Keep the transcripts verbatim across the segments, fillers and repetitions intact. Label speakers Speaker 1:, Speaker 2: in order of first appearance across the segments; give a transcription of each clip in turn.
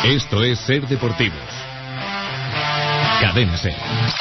Speaker 1: Esto es Ser Deportivos. Cadena Ser.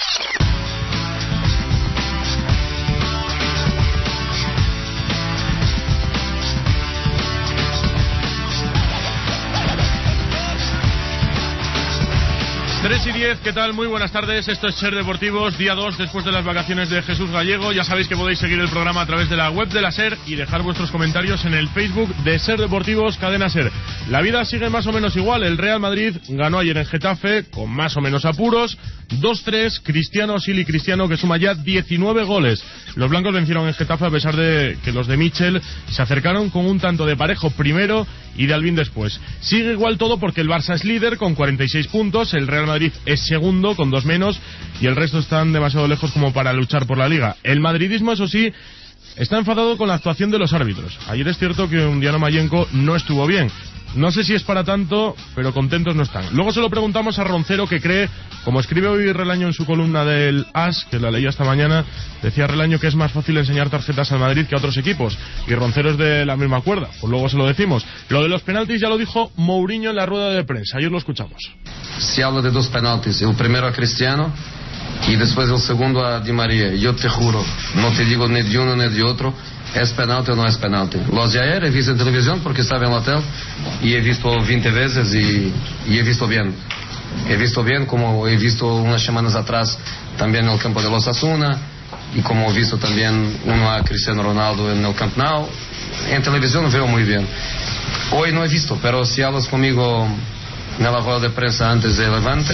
Speaker 2: tres y diez, ¿qué tal? Muy buenas tardes, esto es Ser Deportivos, día dos después de las vacaciones de Jesús Gallego. Ya sabéis que podéis seguir el programa a través de la web de la Ser y dejar vuestros comentarios en el Facebook de Ser Deportivos Cadena Ser. La vida sigue más o menos igual, el Real Madrid ganó ayer en Getafe con más o menos apuros, dos tres, Cristiano, Sili Cristiano, que suma ya diecinueve goles. Los blancos vencieron en Getafe a pesar de que los de Michel se acercaron con un tanto de Parejo primero y de Alvin después. Sigue igual todo porque el Barça es líder con cuarenta y seis puntos, el Real Madrid es segundo con dos menos y el resto están demasiado lejos como para luchar por la Liga. El madridismo, eso sí, está enfadado con la actuación de los árbitros. Ayer es cierto que Undiano Mayenco no estuvo bien. No sé si es para tanto, pero contentos no están. Luego se lo preguntamos a Roncero, que cree, como escribe hoy Relaño en su columna del As, que la leí esta mañana, decía Relaño que es más fácil enseñar tarjetas al Madrid que a otros equipos. Y Roncero es de la misma cuerda, pues luego se lo decimos. Lo de los penaltis ya lo dijo Mourinho en la rueda de prensa, ayer lo escuchamos.
Speaker 3: Se habla de dos penaltis, el primero a Cristiano y después el segundo a Di María. Yo te juro, no te digo ni de uno ni de otro, ¿es penalti o no es penalti? Los de ayer he visto en televisión porque estaba en el hotel y he visto veinte veces y, y he visto bien. He visto bien, como he visto unas semanas atrás también en el campo de los Osasuna y como he visto también uno a Cristiano Ronaldo en el Camp Nou. En televisión veo muy bien. Hoy no he visto, pero si hablas conmigo en la rueda de prensa antes de Levante,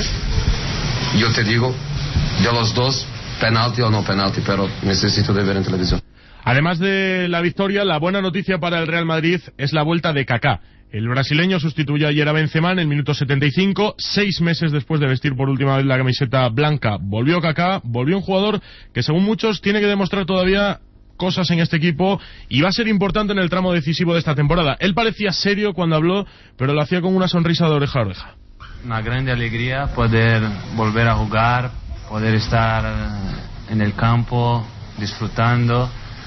Speaker 3: yo te digo, de los dos, penalti o no penalti, pero necesito de ver en televisión.
Speaker 2: Además de la victoria, la buena noticia para el Real Madrid es la vuelta de Kaká. El brasileño sustituyó ayer a Benzema en el minuto setenta y cinco, seis meses después de vestir por última vez la camiseta blanca. Volvió Kaká, volvió un jugador que según muchos tiene que demostrar todavía cosas en este equipo y va a ser importante en el tramo decisivo de esta temporada. Él parecía serio cuando habló, pero lo hacía con una sonrisa de oreja a oreja.
Speaker 4: Una grande alegría poder volver a jugar, poder estar en el campo disfrutando.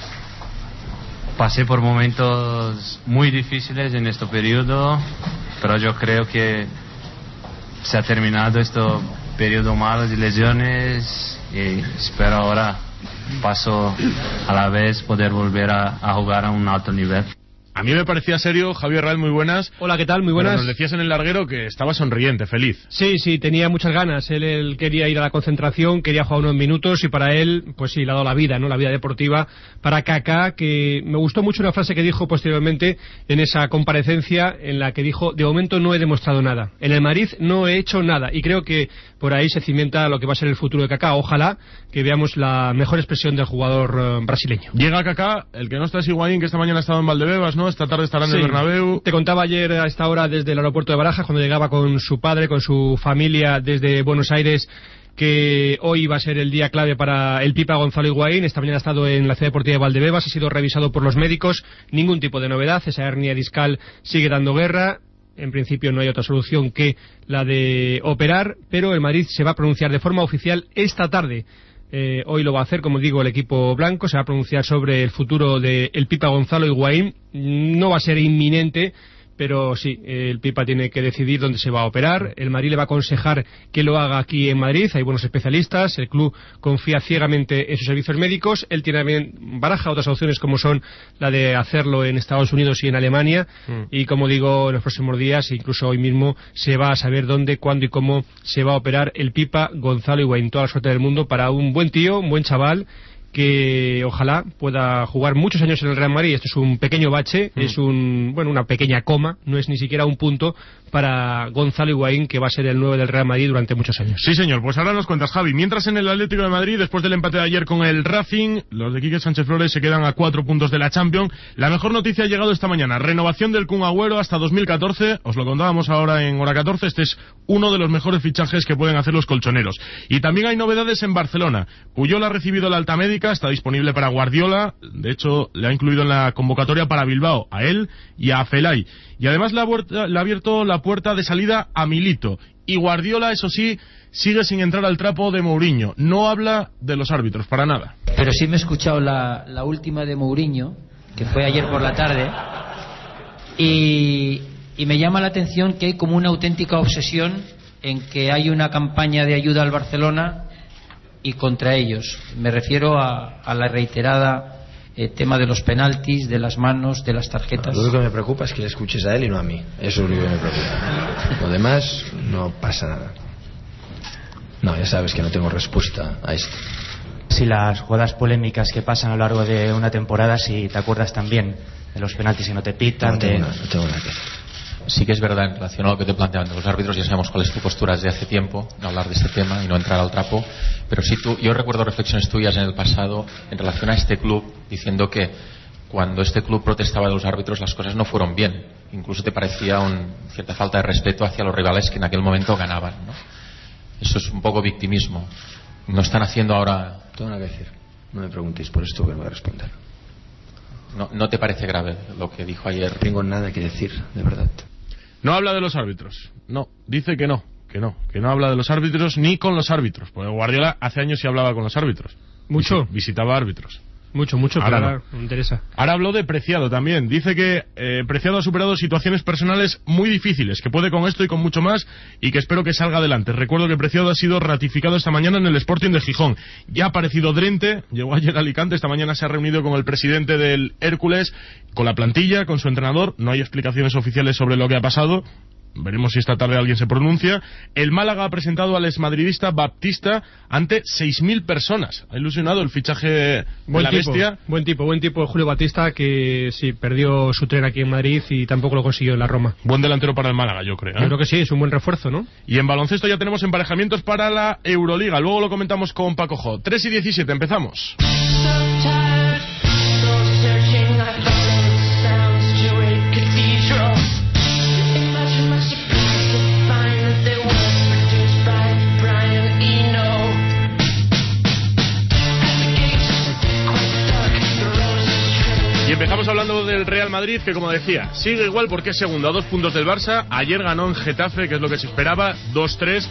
Speaker 4: Pasé por momentos muy difíciles en este periodo, pero yo creo que se ha terminado este periodo malo de lesiones y espero ahora, paso a la vez, poder volver a, a jugar a un alto nivel.
Speaker 2: A mí me parecía serio. Javier Raez, muy buenas.
Speaker 5: Hola, ¿qué tal? Muy buenas.
Speaker 2: Pero nos decías en el larguero que estaba sonriente, feliz.
Speaker 5: Sí, sí, tenía muchas ganas. Él, él quería ir a la concentración, quería jugar unos minutos y para él, pues sí, le ha dado la vida, ¿no? La vida deportiva para Kaká, que me gustó mucho una frase que dijo posteriormente en esa comparecencia en la que dijo: de momento no he demostrado nada. En el Madrid no he hecho nada y creo que por ahí se cimienta lo que va a ser el futuro de Kaká. Ojalá que veamos la mejor expresión del jugador uh, brasileño.
Speaker 2: Llega Kaká, el que no está es Higuaín, que esta mañana ha estado en Valdebebas, ¿no? Esta tarde estará en sí. el Bernabéu.
Speaker 5: Te contaba ayer a esta hora desde el aeropuerto de Barajas, cuando llegaba con su padre, con su familia desde Buenos Aires, que hoy va a ser el día clave para el Pipa Gonzalo Higuaín. Esta mañana ha estado en la ciudad deportiva de Valdebebas, ha sido revisado por los médicos, ningún tipo de novedad, esa hernia discal sigue dando guerra. En principio no hay otra solución que la de operar, pero el Madrid se va a pronunciar de forma oficial esta tarde. Eh, hoy lo va a hacer, como digo, el equipo blanco, se va a pronunciar sobre el futuro de el Pipa Gonzalo Higuaín. No va a ser inminente, pero sí, el Pipa tiene que decidir dónde se va a operar. El Madrid le va a aconsejar que lo haga aquí en Madrid, hay buenos especialistas, el club confía ciegamente en sus servicios médicos. Él tiene también, baraja otras opciones como son la de hacerlo en Estados Unidos y en Alemania, mm. y como digo, en los próximos días, incluso hoy mismo, se va a saber dónde, cuándo y cómo se va a operar el Pipa Gonzalo Higuaín. Toda la suerte del mundo para un buen tío, un buen chaval, que ojalá pueda jugar muchos años en el Real Madrid. Esto es un pequeño bache, mm. es un bueno una pequeña coma, no es ni siquiera un punto para Gonzalo Higuaín, que va a ser el nueve del Real Madrid durante muchos años.
Speaker 2: Sí, señor, pues ahora nos cuentas, Javi. Mientras en el Atlético de Madrid, después del empate de ayer con el Racing, los de Quique Sánchez Flores se quedan a cuatro puntos de la Champions. La mejor noticia ha llegado esta mañana: renovación del Kun Agüero hasta dos mil catorce. Os lo contábamos ahora en Hora catorce. Este es uno de los mejores fichajes que pueden hacer los colchoneros. Y también hay novedades en Barcelona. Puyol ha recibido la alta médica, está disponible para Guardiola. De hecho, le ha incluido en la convocatoria para Bilbao a él y a Felay. Y además le ha, vuelta, le ha abierto la puerta de salida a Milito. Y Guardiola, eso sí, sigue sin entrar al trapo de Mourinho. No habla de los árbitros, para nada.
Speaker 6: Pero sí me he escuchado la, la última de Mourinho, que fue ayer por la tarde, y y me llama la atención que hay como una auténtica obsesión en que hay una campaña de ayuda al Barcelona y contra ellos. Me refiero a, a la reiterada eh, tema de los penaltis, de las manos, de las tarjetas.
Speaker 1: Lo único que me preocupa es que le escuches a él y no a mí. Eso es lo único que me preocupa. Lo demás no pasa nada. No, ya sabes que no tengo respuesta a esto.
Speaker 7: Si las jugadas polémicas que pasan a lo largo de una temporada, si te acuerdas también de los penaltis que no te pitan.
Speaker 1: No tengo,
Speaker 7: de...
Speaker 1: nada, no tengo nada que decir.
Speaker 8: Sí que es verdad, en relación a lo que te planteaban de los árbitros, ya sabemos cuál es tu postura desde hace tiempo, no hablar de este tema y no entrar al trapo, pero sí tú, yo recuerdo reflexiones tuyas en el pasado en relación a este club, diciendo que cuando este club protestaba de los árbitros las cosas no fueron bien, incluso te parecía una cierta falta de respeto hacia los rivales que en aquel momento ganaban, ¿no? Eso es un poco victimismo. No están haciendo ahora...
Speaker 1: No tengo nada que decir, no me preguntéis por esto que no voy a responder.
Speaker 8: No, ¿No te parece grave lo que dijo ayer?
Speaker 1: No tengo nada que decir, de verdad.
Speaker 2: No habla de los árbitros. No, dice que no, que no, que no habla de los árbitros ni con los árbitros. Porque Guardiola hace años sí hablaba con los árbitros.
Speaker 5: Mucho.
Speaker 2: Visi- visitaba árbitros.
Speaker 5: Mucho, mucho,
Speaker 2: Ahora
Speaker 5: pero
Speaker 2: no.
Speaker 5: ahora me interesa.
Speaker 2: Ahora habló de Preciado también. Dice que eh, Preciado ha superado situaciones personales muy difíciles, que puede con esto y con mucho más, y que espero que salga adelante. Recuerdo que Preciado ha sido ratificado esta mañana en el Sporting de Gijón. Ya ha aparecido Drente, llegó ayer a Alicante, esta mañana se ha reunido con el presidente del Hércules, con la plantilla, con su entrenador. No hay explicaciones oficiales sobre lo que ha pasado. Veremos si esta tarde alguien se pronuncia. El Málaga ha presentado al exmadridista Baptista ante seis mil personas. Ha ilusionado el fichaje de
Speaker 5: Buen
Speaker 2: la
Speaker 5: tipo,
Speaker 2: bestia.
Speaker 5: buen tipo, buen tipo Julio Batista, que sí, perdió su tren aquí en Madrid y tampoco lo consiguió en la Roma.
Speaker 2: Buen delantero para el Málaga, yo creo, ¿eh?
Speaker 5: Yo creo que sí, es un buen refuerzo, ¿no?
Speaker 2: Y en baloncesto ya tenemos emparejamientos para la Euroliga. Luego lo comentamos con Paco Jo. tres y diecisiete, empezamos. Y empezamos hablando del Real Madrid, que como decía, sigue igual porque es segundo a dos puntos del Barça. Ayer ganó en Getafe, que es lo que se esperaba, dos tres.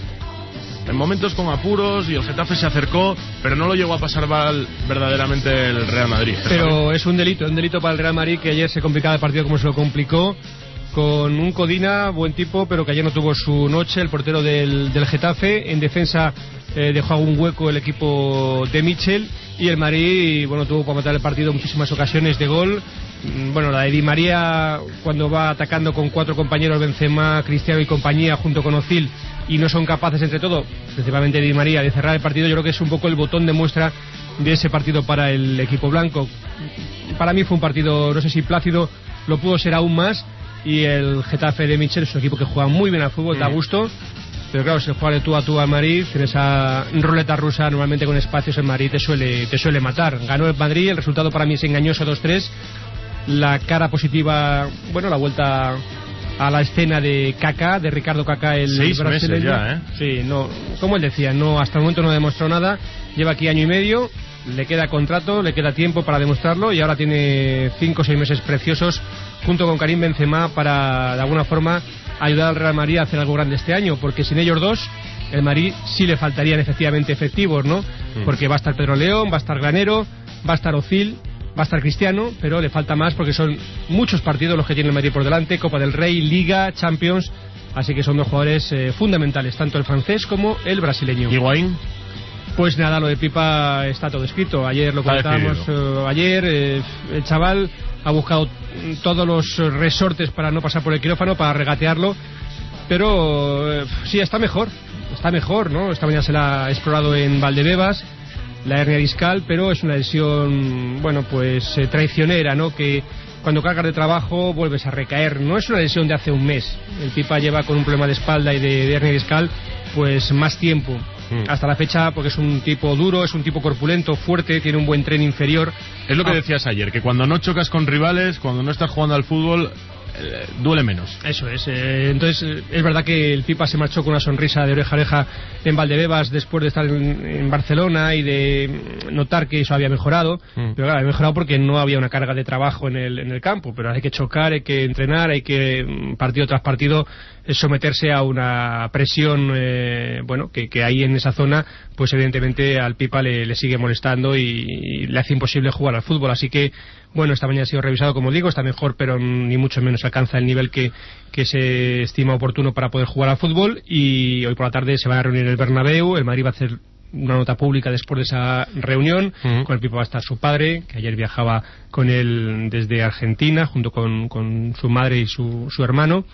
Speaker 2: En momentos con apuros y el Getafe se acercó, pero no lo llegó a pasar mal verdaderamente el Real Madrid.
Speaker 5: Pero es un delito, un delito para el Real Madrid, que ayer se complicaba el partido como se lo complicó, con un Codina, buen tipo, pero que ayer no tuvo su noche, el portero del, del Getafe. En defensa eh, dejó algún hueco el equipo de Michel, y el Madrid, bueno, tuvo para matar el partido muchísimas ocasiones de gol. Bueno, la de Di María, cuando va atacando con cuatro compañeros, Benzema, Cristiano y compañía, junto con Özil, y no son capaces entre todo, principalmente Di María, de cerrar el partido, yo creo que es un poco el botón de muestra de ese partido para el equipo blanco. Para mí fue un partido, no sé si plácido, lo pudo ser aún más, y el Getafe de Michel es un equipo que juega muy bien al fútbol, da gusto, pero claro, si juegas de tú a tú al Madrid, en esa ruleta rusa normalmente con espacios, el Madrid te suele, te suele matar. Ganó el Madrid, el resultado para mí es engañoso, dos tres. La cara positiva, bueno, la vuelta a la escena de Kaká, de Ricardo Kaká, el
Speaker 2: Seis
Speaker 5: brasileño.
Speaker 2: meses ya, ¿eh?
Speaker 5: Sí, no, como él decía, no, hasta el momento no ha demostrado nada, lleva aquí año y medio, le queda contrato, le queda tiempo para demostrarlo, y ahora tiene cinco o seis meses preciosos junto con Karim Benzema para, de alguna forma, ayudar al Real Madrid a hacer algo grande este año, porque sin ellos dos el Madrid sí le faltarían efectivamente efectivos, ¿no? Mm. Porque va a estar Pedro León, va a estar Granero, va a estar Özil, va a estar Cristiano, pero le falta más porque son muchos partidos los que tiene el Madrid por delante, Copa del Rey, Liga, Champions, así que son dos jugadores eh, fundamentales, tanto el francés como el brasileño.
Speaker 2: ¿Higuaín?
Speaker 5: Pues nada, lo de Pipa está todo escrito. Ayer lo comentábamos, eh, ayer eh, el chaval ha buscado todos los resortes para no pasar por el quirófano, para regatearlo, pero eh, sí, está mejor, está mejor, ¿no? Esta mañana se la ha explorado en Valdebebas, la hernia discal, pero es una lesión, bueno, pues eh, traicionera, ¿no? Que cuando cargas de trabajo vuelves a recaer. No es una lesión de hace un mes. El Pipa lleva con un problema de espalda y de, de hernia discal pues más tiempo. Mm. Hasta la fecha, porque es un tipo duro, es un tipo corpulento, fuerte, tiene un buen tren inferior.
Speaker 2: Es lo que
Speaker 5: ah.
Speaker 2: decías ayer, que cuando no chocas con rivales, cuando no estás jugando al fútbol, eh, duele menos.
Speaker 5: Eso es. Eh, entonces, eh, es verdad que el Pipa se marchó con una sonrisa de oreja a oreja en Valdebebas después de estar en, en Barcelona y de notar que eso había mejorado. Mm. Pero claro, había mejorado porque no había una carga de trabajo en el, en el campo. Pero hay que chocar, hay que entrenar, hay que, partido tras partido, someterse a una presión, eh, bueno, que, que ahí en esa zona, pues evidentemente al Pipa le, le sigue molestando y, y le hace imposible jugar al fútbol. Así que, bueno, esta mañana ha sido revisado, como digo, está mejor, pero ni mucho menos se alcanza el nivel que, que se estima oportuno para poder jugar al fútbol. Y hoy por la tarde se van a reunir en el Bernabéu. El Madrid va a hacer una nota pública después de esa reunión. Uh-huh. Con el Pipa va a estar su padre, que ayer viajaba con él desde Argentina, junto con, con su madre y su, su hermano.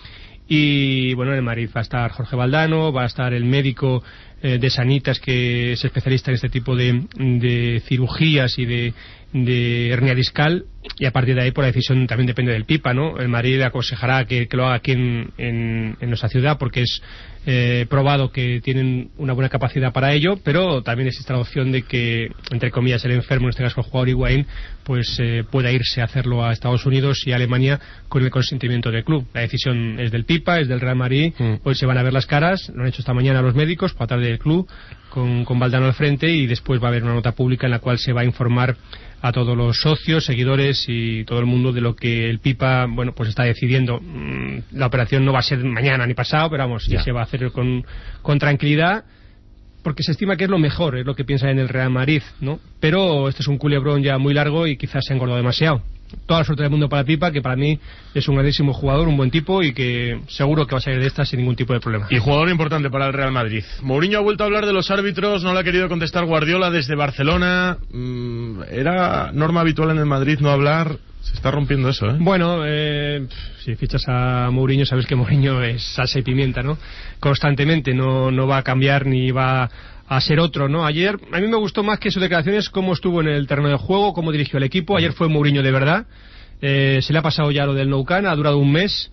Speaker 5: Y bueno, en el Madrid va a estar Jorge Valdano, va a estar el médico eh, de Sanitas, que es especialista en este tipo de, de cirugías y de, de hernia discal. Y a partir de ahí, por la decisión también depende del Pipa, ¿no? El Madrid le aconsejará que, que lo haga aquí en, en, en nuestra ciudad, porque es eh, probado que tienen una buena capacidad para ello, pero también existe la opción de que, entre comillas, el enfermo, en este caso el jugador Higuaín, pues eh, pueda irse a hacerlo a Estados Unidos y a Alemania con el consentimiento del club. La decisión es del Pipa, es del Real Madrid. Mm. Hoy se van a ver las caras, lo han hecho esta mañana los médicos, por la tarde del club, con, con Valdano al frente, y después va a haber una nota pública en la cual se va a informar a todos los socios, seguidores y todo el mundo de lo que el Pipa, bueno, pues está decidiendo. La operación no va a ser mañana ni pasado, pero vamos, ya se va a hacer con, con tranquilidad, porque se estima que es lo mejor, es lo que piensa en el Real Madrid, ¿no? Pero este es un culebrón ya muy largo y quizás se ha engordado demasiado. Toda la suerte del mundo para Pipa, que para mí es un grandísimo jugador, un buen tipo, y que seguro que va a salir de esta sin ningún tipo de problema.
Speaker 2: Y jugador importante para el Real Madrid. Mourinho ha vuelto a hablar de los árbitros, no le ha querido contestar Guardiola desde Barcelona. Mm, era norma habitual en el Madrid no hablar. Se está rompiendo eso, ¿eh?
Speaker 5: Bueno, eh, si fichas a Mourinho, sabes que Mourinho es salsa y pimienta, ¿no? Constantemente, no, no va a cambiar ni va a ser otro, ¿no? Ayer, a mí me gustó más que sus declaraciones, cómo estuvo en el terreno de juego, cómo dirigió el equipo. Ayer fue Mourinho de verdad. Eh, se le ha pasado ya lo del Nou Camp, ha durado un mes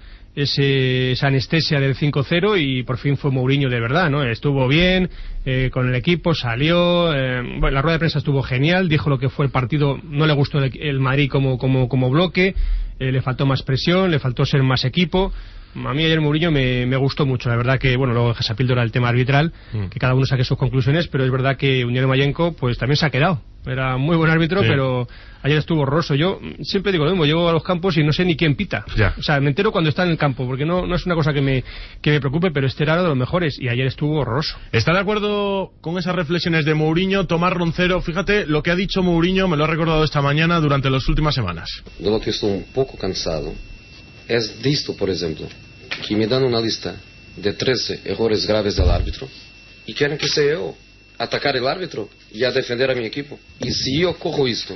Speaker 5: ese, esa anestesia del cinco cero, y por fin fue Mourinho de verdad, ¿no? Estuvo bien eh, con el equipo, salió, eh, bueno, la rueda de prensa estuvo genial, dijo lo que fue el partido. No le gustó el, el Madrid como, como, como bloque, eh, le faltó más presión, le faltó ser más equipo. A mí ayer Mourinho me, me gustó mucho, la verdad que, bueno, luego esa píldora el tema arbitral, mm. que cada uno saque sus conclusiones, pero es verdad que Unión Mayenko pues también se ha quedado. Era muy buen árbitro, sí. Pero ayer estuvo horroroso. Yo siempre digo lo mismo, llego a los campos y no sé ni quién pita. Ya. O sea, me entero cuando está en el campo, porque no, no es una cosa que me, que me preocupe, pero este era uno de los mejores, y ayer estuvo horroroso.
Speaker 2: ¿Está de acuerdo con esas reflexiones de Mourinho? Tomás Roncero, fíjate lo que ha dicho Mourinho, me lo ha recordado esta mañana durante las últimas semanas.
Speaker 3: De lo que estoy un poco cansado es de esto, por ejemplo, que me dan una lista de trece errores graves del árbitro y quieren que sea yo atacar el árbitro y a defender a mi equipo. Y si yo cojo esto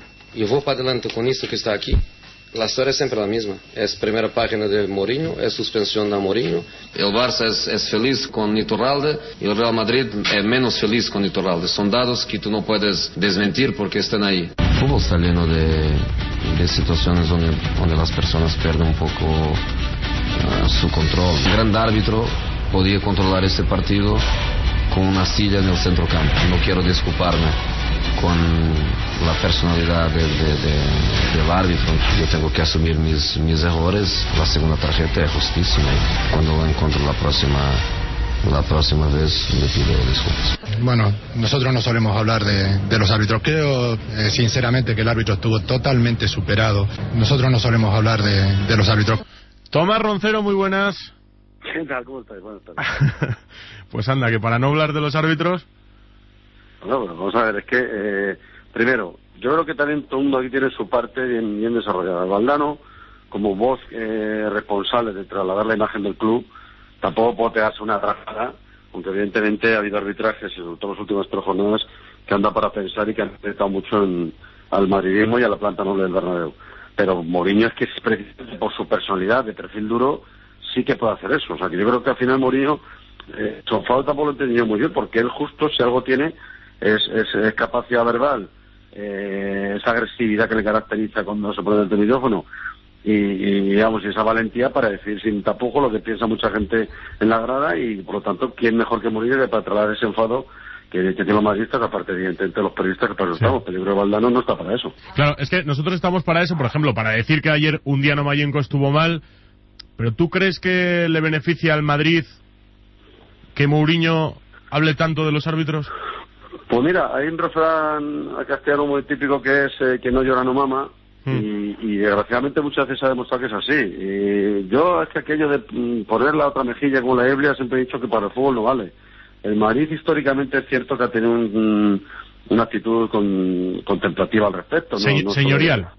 Speaker 3: y voy para adelante con esto que está aquí, la historia es siempre la misma. Es primera página de Mourinho, es suspensión de Mourinho. El Barça es, es feliz con Iturralde y el Real Madrid es menos feliz con Iturralde. Son datos que tú no puedes desmentir porque están ahí. El fútbol está lleno de, de situaciones donde, donde las personas pierden un poco uh, su control. Un gran árbitro podía controlar este partido con una silla en el centro campo. No quiero disculparme con la personalidad de, de, de, del árbitro. Yo tengo que asumir mis, mis errores. La segunda tarjeta es justísima. Cuando lo encuentro la próxima la próxima vez le pido disculpas.
Speaker 9: Bueno, nosotros no solemos hablar de, de los árbitros. Creo eh, sinceramente que el árbitro estuvo totalmente superado. Nosotros no solemos hablar de, de los árbitros.
Speaker 2: Tomás Roncero, muy buenas.
Speaker 10: ¿Qué tal? ¿Cómo estás? Buenas tardes.
Speaker 2: Pues anda, que para no hablar de los árbitros...
Speaker 10: No, bueno, vamos a ver, es que, eh, primero, yo creo que también todo el mundo aquí tiene su parte bien, bien desarrollada. Valdano, como voz eh, responsable de trasladar la imagen del club, tampoco puede pegarse una trajada, aunque evidentemente ha habido arbitrajes, sobre todo en las últimas tres jornadas, que anda para pensar y que han afectado mucho en, al madridismo y a la planta noble del Bernabéu. Pero Mourinho es que es precisamente por su personalidad de perfil duro, sí que puede hacer eso. O sea, que yo creo que al final Mourinho, eh, su enfado tampoco lo he entendido muy bien, porque él justo, si algo tiene, es, es, es capacidad verbal, eh, esa agresividad que le caracteriza cuando se pone el micrófono, y, y digamos, esa valentía para decir sin tapujos lo que piensa mucha gente en la grada, y por lo tanto, ¿quién mejor que Mourinho para trasladar ese enfado que, que tienen los madridistas, aparte evidentemente los periodistas que para eso sí. Estamos, pero yo creo que Valdano no está para eso.
Speaker 2: Claro, es que nosotros estamos para eso, por ejemplo, para decir que ayer un día no Mayenko estuvo mal. ¿Pero tú crees que le beneficia al Madrid que Mourinho hable tanto de los árbitros?
Speaker 10: Pues mira, hay un refrán castellano muy típico que es eh, que no llora no mama, mm. y, y desgraciadamente muchas veces se ha demostrado que es así. Y yo es que aquello de mm, poner la otra mejilla como la ebria siempre he dicho que para el fútbol no vale. El Madrid históricamente es cierto que ha tenido un, una actitud con, contemplativa al respecto. ¿no?
Speaker 2: Se,
Speaker 10: no
Speaker 2: señorial.
Speaker 10: Solo,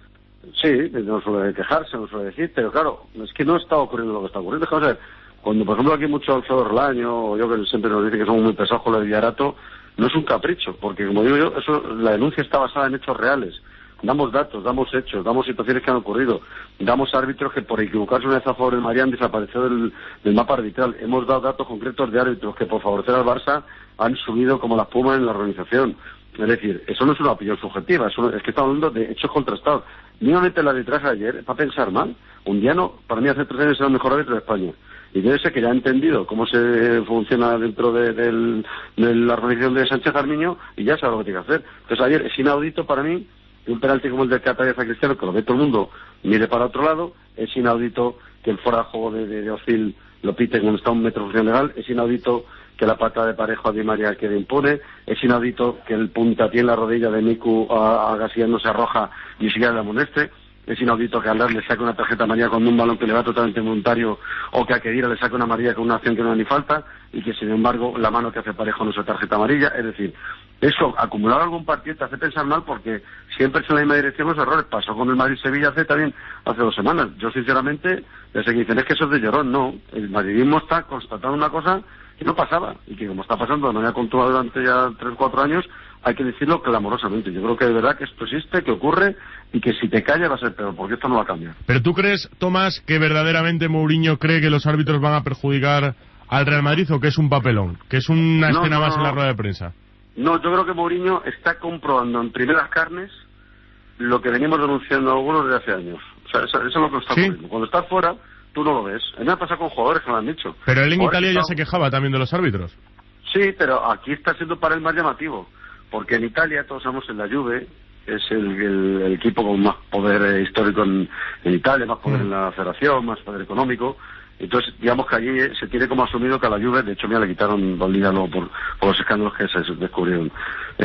Speaker 10: Sí, no suele quejarse, no suele decir, pero claro, es que no está ocurriendo lo que está ocurriendo. Vamos a ver, cuando por ejemplo aquí mucho Alfredo Orlaño, o yo que siempre nos dice que somos muy pesados con el Villarato, no es un capricho, porque como digo yo, eso, la denuncia está basada en hechos reales. Damos datos, damos hechos, damos situaciones que han ocurrido, damos árbitros que por equivocarse una vez a favor del Madrid han desaparecido del, del mapa arbitral. Hemos dado datos concretos de árbitros que por favorecer al Barça han subido como las pumas en la organización. Es decir, eso no es una opinión subjetiva, eso es que estamos hablando de hechos contrastados. Mínimamente el arbitraje de ayer, para pensar mal, Undiano, para mí hace tres años era el mejor árbitro de España. Y debe ser que ya ha entendido cómo se funciona dentro de, de, de la organización de Sánchez Armiño y ya sabe lo que tiene que hacer. Entonces ayer es inaudito para mí un penalti como el del Catalla San Cristiano, que lo ve todo el mundo, mire para otro lado. Es inaudito que el fuera de juego de, de, de Ozil lo piten cuando está un metro de función legal. Es inaudito que la pata de Parejo a Di María quede impune. Es inaudito que el puntapié en la rodilla de Miku a, a García no se arroja ni siquiera le amoneste. Es inaudito que a Alar le saque una tarjeta amarilla con un balón que le va totalmente voluntario, o que a Kedira le saque una amarilla con una acción que no da ni falta, y que sin embargo la mano que hace Parejo no es tarjeta amarilla. Es decir, eso, acumular algún partido te hace pensar mal, porque siempre es en la misma dirección los errores. Pasó con el Madrid-Sevilla hace también hace dos semanas. Yo sinceramente, desde que dicen es que eso es de llorón, no. El madridismo está constatando una cosa que no pasaba, y que como está pasando de manera continuada durante ya tres o cuatro años, hay que decirlo clamorosamente. Yo creo que de verdad que esto existe, que ocurre, y que si te callas va a ser peor, porque esto no va a cambiar.
Speaker 2: ¿Pero tú crees, Tomás, que verdaderamente Mourinho cree que los árbitros van a perjudicar al Real Madrid, o que es un papelón, que es una
Speaker 10: no,
Speaker 2: escena
Speaker 10: no,
Speaker 2: más
Speaker 10: no.
Speaker 2: en la rueda de prensa?
Speaker 10: No, yo creo que Mourinho está comprobando en primeras carnes lo que venimos denunciando algunos desde hace años. O sea, eso, eso es lo que está ocurriendo. ¿Sí? Cuando estás fuera, tú no lo ves. A mí me pasa con jugadores que me han dicho.
Speaker 2: Pero él en
Speaker 10: Jugadores
Speaker 2: Italia ya
Speaker 10: están...
Speaker 2: se quejaba también de los árbitros.
Speaker 10: Sí, pero aquí está siendo para él más llamativo. Porque en Italia, todos sabemos, en la Juve, es el, el, el equipo con más poder eh, histórico en, en Italia, más poder mm. en la federación, más poder económico. Entonces, digamos que allí eh, se tiene como asumido que a la Juve, de hecho, mira, le quitaron dos ligas luego por, por los escándalos que se descubrieron. Mm.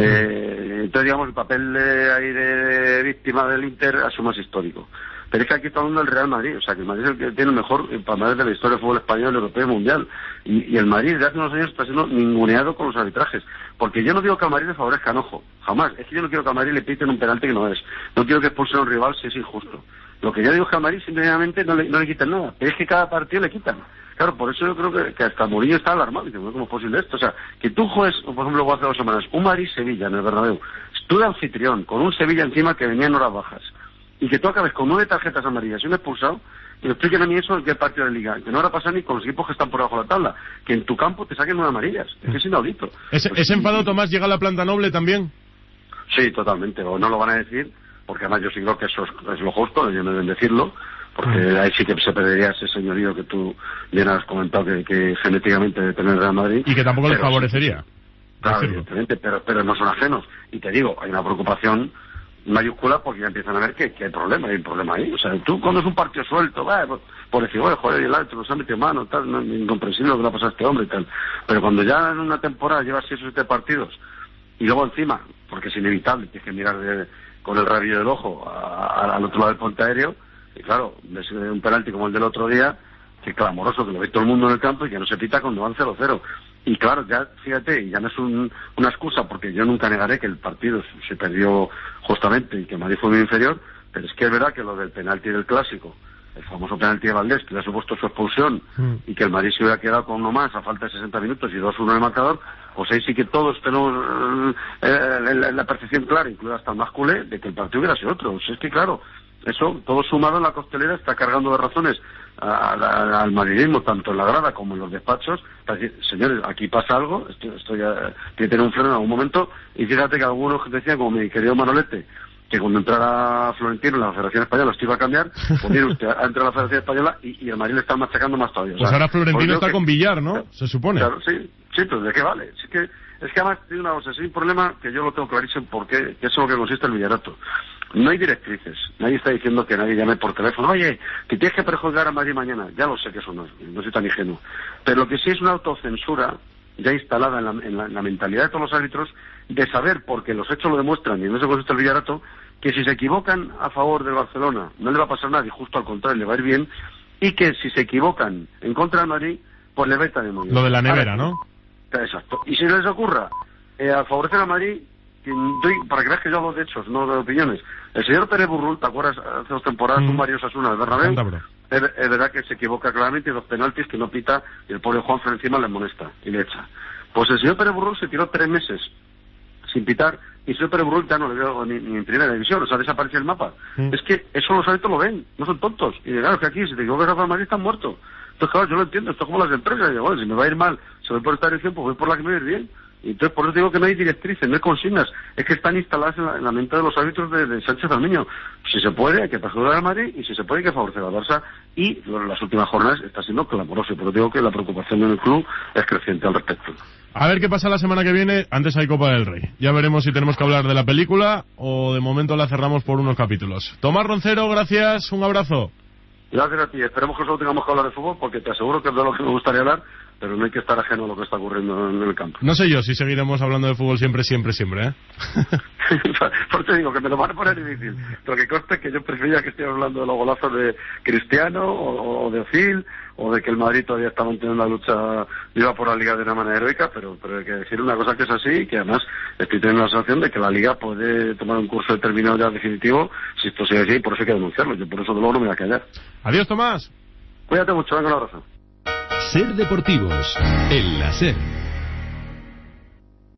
Speaker 10: Eh, entonces, digamos, el papel de, ahí de víctima del Inter es más histórico. Pero es que aquí está hablando del Real Madrid, o sea, que el Madrid es el que tiene el mejor palmarés de la historia del fútbol español, europeo y mundial. Y, y el Madrid desde hace unos años está siendo ninguneado con los arbitrajes. Porque yo no digo que al Madrid le favorezcan, ojo, jamás. Es que yo no quiero que al Madrid le piten un penalti que no es. No quiero que expulsen a un rival si es injusto. Lo que yo digo es que al Madrid simplemente no le, no le quiten nada. Pero es que cada partido le quitan. Claro, por eso yo creo que, que hasta Mourinho está alarmado. Dice, ¿cómo es posible esto? O sea, que tú juegues, por ejemplo, hace dos semanas, un Madrid-Sevilla en el Bernabéu, tú de anfitrión, con un Sevilla encima que venía en horas bajas, y que tú acabes con nueve tarjetas amarillas y un expulsado, y me expliquen a mí eso en qué partido de liga, que no ahora pasa ni con los equipos que están por debajo de la tabla, que en tu campo te saquen nueve amarillas, es que es inaudito.
Speaker 2: ¿Ese,
Speaker 10: pues,
Speaker 2: ese enfado, Tomás, llega a la planta noble también?
Speaker 10: Sí, totalmente, o no lo van a decir, porque además yo sí creo que eso es, es lo justo, ellos no deben decirlo, porque mm. ahí sí que se perdería ese señorío que tú bien has comentado, que, que genéticamente debe tener el Real Madrid.
Speaker 2: Y que tampoco les favorecería.
Speaker 10: Sí, claro, evidentemente, pero, pero no son ajenos. Y te digo, hay una preocupación mayúscula, porque ya empiezan a ver que, que hay problema, hay un problema ahí. O sea, tú cuando es un partido suelto, va, por, por decir, oye, joder, el árbitro nos ha metido mano, tal, no, incomprensible lo que le ha pasado a este hombre y tal. Pero cuando ya en una temporada llevas seis o siete partidos, y luego encima, porque es inevitable, tienes que mirar de, con el rabillo del ojo a, a, al otro lado del puente aéreo, y claro, ves un penalti como el del otro día, que clamoroso, que lo ve todo el mundo en el campo y que no se pita cuando van cero cero. Y claro, ya, fíjate, y ya no es un, una excusa, porque yo nunca negaré que el partido se perdió justamente y que Madrid fue muy inferior, pero es que es verdad que lo del penalti del Clásico, el famoso penalti de Valdés, que le ha supuesto su expulsión, mm. y que el Madrid se hubiera quedado con uno más a falta de sesenta minutos y dos uno en el marcador, pues ahí sí que todos tenemos eh, la, la percepción clara, incluida hasta el más culé, de que el partido hubiera sido otro. O sea, es que claro, eso, todo sumado en la costelera, está cargando de razones a, a, al madridismo, tanto en la grada como en los despachos, para decir, señores, aquí pasa algo, esto, esto ya tiene que tener un freno en algún momento, y fíjate que algunos decían, como mi querido Manolete, que cuando entrara Florentino en la Federación Española esto iba a cambiar, pues mire usted, ha entrado a la Federación Española y, y el Madrid le está machacando más todavía.
Speaker 2: Pues o sea, ahora Florentino está que, con Villar, ¿no? Claro, se supone.
Speaker 10: Claro, sí, sí, pero ¿de qué vale? Es que, es que además tiene una cosa, es un problema que yo lo tengo clarísimo, porque que es en lo que consiste el Villarato. No hay directrices, nadie está diciendo que nadie llame por teléfono, oye, que tienes que perjudicar a Madrid mañana, ya lo sé que eso no, no soy tan ingenuo, pero lo que sí es una autocensura ya instalada en la, en la, en la mentalidad de todos los árbitros, de saber, porque los hechos lo demuestran, y en eso consiste el Villarato, que si se equivocan a favor del Barcelona no le va a pasar nada, y justo al contrario, le va a ir bien, y que si se equivocan en contra del Madrid, pues le va a ir también muy bien.
Speaker 2: Lo de la nevera, ¿no?
Speaker 10: Exacto. Y si les ocurra eh, a favorecer a Madrid, quien doy, para que veas que yo hablo de hechos, no de opiniones. El señor Pérez Burrul, ¿te acuerdas? Hace dos temporadas
Speaker 2: mm.
Speaker 10: con Mario Osasuna del Bernabéu. Es, es verdad que se equivoca claramente y dos penaltis que no pita y el pobre Juanfran encima le molesta y le echa. Pues el señor Pérez Burrul se tiró tres meses sin pitar y el señor Pérez Burrul ya no le veo ni, ni en primera división, o sea, desaparece el mapa. Mm. Es que eso los árbitros lo ven, no son tontos. Y claro, que aquí si te equivocas a Madrid están muertos. Entonces, claro, yo lo entiendo, esto es como las empresas. Y digo, bueno, si me va a ir mal, si voy por esta dirección, pues voy por la que me va a ir bien. Y entonces, por eso digo que no hay directrices, no hay consignas. Es que están instaladas en la, en la mente de los árbitros de, de Sánchez Almiño. Si se puede, hay que perjudicar al Madrid, y si se puede, hay que favorecer al Barça. Y en las últimas jornadas está siendo clamoroso. Y por eso digo que la preocupación en el club es creciente al respecto.
Speaker 2: A ver qué pasa la semana que viene. Antes hay Copa del Rey. Ya veremos si tenemos que hablar de la película o de momento la cerramos por unos capítulos. Tomás Roncero, gracias, un abrazo.
Speaker 10: Gracias a ti. Esperemos que solo tengamos que hablar de fútbol, porque te aseguro que es de lo que me gustaría hablar, pero no hay que estar ajeno a lo que está ocurriendo en el campo.
Speaker 2: No sé yo si seguiremos hablando de fútbol siempre, siempre, siempre, ¿eh?
Speaker 10: Por eso digo que me lo van a poner difícil. Pero que conste que yo prefería que estén hablando de los golazos de Cristiano o, o de Ozil, o de que el Madrid todavía está manteniendo la lucha viva por la Liga de una manera heroica, pero, pero hay que decir una cosa que es así, y que además estoy teniendo la sensación de que la Liga puede tomar un curso determinado ya definitivo si esto sigue así, y por eso hay que denunciarlo. Yo por eso de luego no me voy a callar.
Speaker 2: Adiós, Tomás.
Speaker 10: Cuídate mucho, venga, un abrazo.
Speaker 11: Ser Deportivos, en la SER.